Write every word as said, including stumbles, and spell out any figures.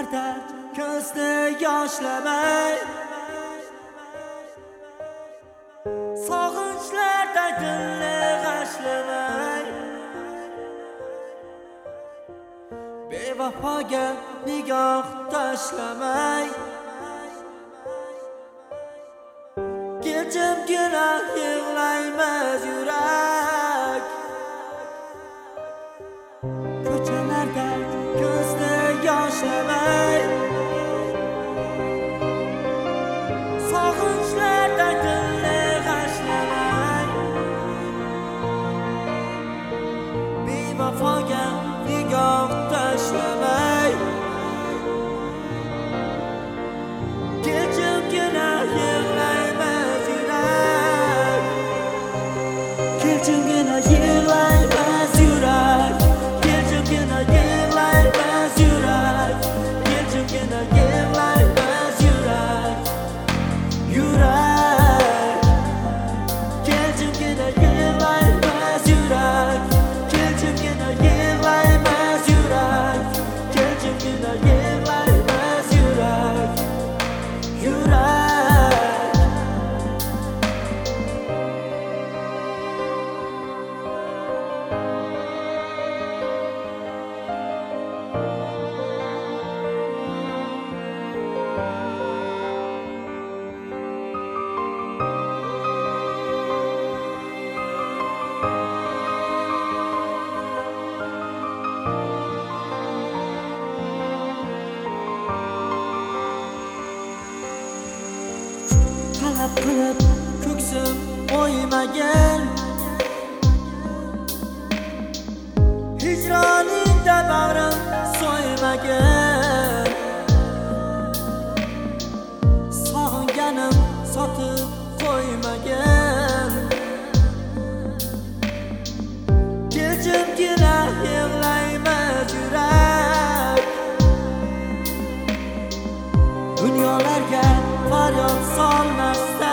Ko'chalarda ko'zni yoshlamay, sog'inchlarda dilni g'ashlamay, bevafoga nigoh tashlamay, jimgina yig'laymiz yurak. Ko'chalarda ko'zni yoshlamay, sog'inchlarda dilni g'ashlamay, bevafoga nigoh tashlamay, jimgina yig'laymiz yurak. Jimgina yig'laymiz yurak. Jimgina yig'laymiz yurak. Jimgina yig'laymiz yurak. Yurak. Jimgina yig'laymiz yurak. Jimgina yig'laymiz yurak. Jimgina yig'laymiz yurak. Yurak. Talab qilib ko'ksim o'ymagan, hijroningda bag'rim so'ymagan, sog'inganim sotib qo'ymagan. Jimgina yig'laymiz yurak. Dunyolarga faryod solmasdan